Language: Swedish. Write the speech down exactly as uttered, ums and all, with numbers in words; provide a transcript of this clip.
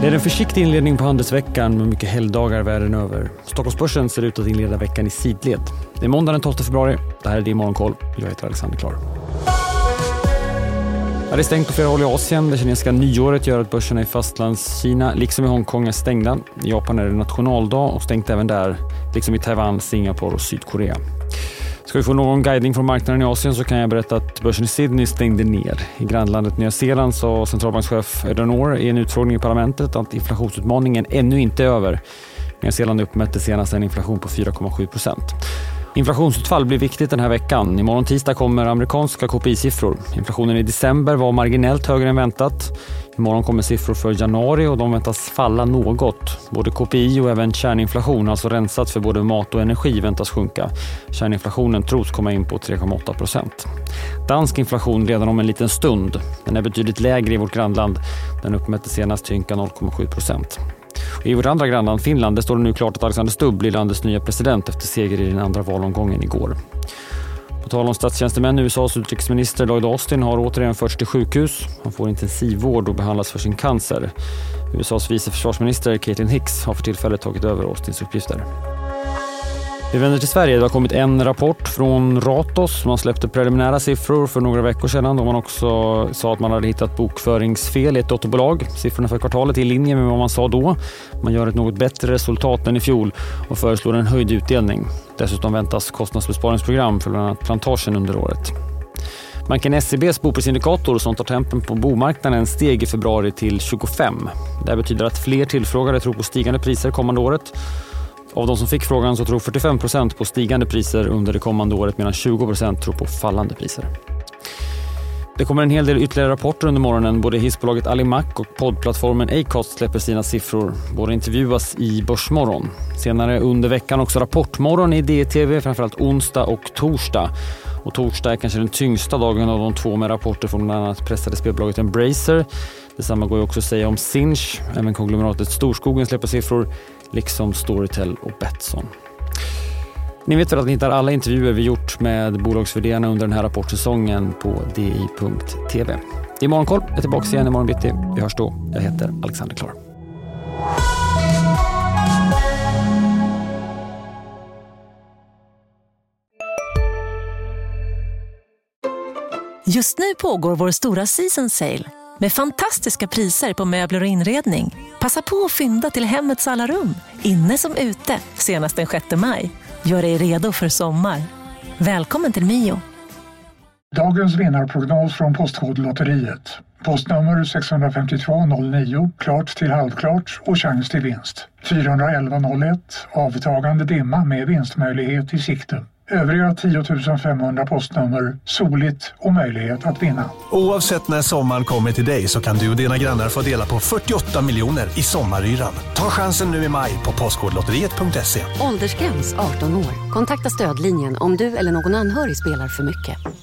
Det är en försiktig inledning på handelsveckan med mycket helgdagar världen över. Stockholmsbörsen ser ut att inleda veckan i sidled. Det är måndag den tolfte februari. Det här är Din Morgonkoll. Jag heter Alexander Klar. Det är stängt på flera håll i Asien. Det kinesiska nyåret gör att börserna i fastlandskina liksom i Hongkong är stängda. I Japan är det nationaldag och stängt även där, liksom i Taiwan, Singapore och Sydkorea. Ska vi få någon guidning från marknaden i Asien så kan jag berätta att börsen i Sydney stängde ner. I grannlandet Nya Zeeland sa centralbankschef Ed Yong i en utfrågning i parlamentet att inflationsutmaningen ännu inte är över. Nya Zeeland uppmätte senast en inflation på fyra komma sju procent. Inflationsutfall blir viktigt den här veckan. Imorgon tisdag kommer amerikanska K P I-siffror. Inflationen i december var marginellt högre än väntat. Imorgon kommer siffror för januari och de väntas falla något. Både K P I och även kärninflation, alltså rensat för både mat och energi, väntas sjunka. Kärninflationen tros komma in på tre komma åtta procent. Dansk inflation redan om en liten stund. Den är betydligt lägre i vårt grannland. Den uppmätte senast tynka noll komma sju procent. I vårt andra grannland Finland, det står det nu klart att Alexander Stubb blir landets nya president efter seger i den andra valomgången igår. På tal om statstjänstemän, U S A:s utrikesminister Lloyd Austin har återigen förts till sjukhus. Han får intensivvård och behandlas för sin cancer. U S A:s vice försvarsminister Caitlin Hicks har för tillfället tagit över Austins uppgifter. Vi vänder till Sverige. Det har kommit en rapport från Ratos. Man släppte preliminära siffror för några veckor sedan då man också sa att man hade hittat bokföringsfel i ett dotterbolag. Siffrorna för kvartalet är i linje med vad man sa då. Man gör ett något bättre resultat än i fjol och föreslår en höjd utdelning. Dessutom väntas kostnadsbesparingsprogram för bland annat Plantagen under året. Banken S E B:s boprisindikator som tar tempen på bomarknaden steg i februari till tjugofem. Det betyder att fler tillfrågade tror på stigande priser kommande året. Av de som fick frågan så tror fyrtiofem procent på stigande priser under det kommande året medan tjugo procent tror på fallande priser. Det kommer en hel del ytterligare rapporter under morgonen. Både hissbolaget Alimac och poddplattformen Acast släpper sina siffror. Båda intervjuas i Börsmorgon. Senare under veckan också Rapportmorgon i D T V, framförallt onsdag och torsdag. Och torsdag är kanske den tyngsta dagen av de två med rapporter från bland annat pressade spelbolaget Embracer. Detsamma går ju också att säga om Sinch. Även konglomeratet Storskogen släpper siffror, liksom Storytel och Betsson. Ni vet väl att ni hittar alla intervjuer vi gjort med bolagsvärderarna under den här rapportsäsongen på d i punkt t v. I Morgonkoll är tillbaka igen imorgon bitti. Vi hörs då. Jag heter Alexander Klar. Just nu pågår vår stora season sale med fantastiska priser på möbler och inredning. Passa på att fynda till hemmets alla rum, inne som ute, senast den sjätte maj. Gör dig redo för sommar. Välkommen till Mio. Dagens vinnarprognos från Postkodlotteriet. Postnummer sex fem två noll nio, klart till halvklart och chans till vinst. fyra ett ett noll ett, avtagande dimma med vinstmöjlighet i sikte. Övriga tio tusen femhundra postnummer, soligt och möjlighet att vinna. Oavsett när sommaren kommer till dig så kan du och dina grannar få dela på fyrtioåtta miljoner i sommaryran. Ta chansen nu i maj på postkodlotteriet punkt se. Åldersgräns arton år. Kontakta stödlinjen om du eller någon anhörig spelar för mycket.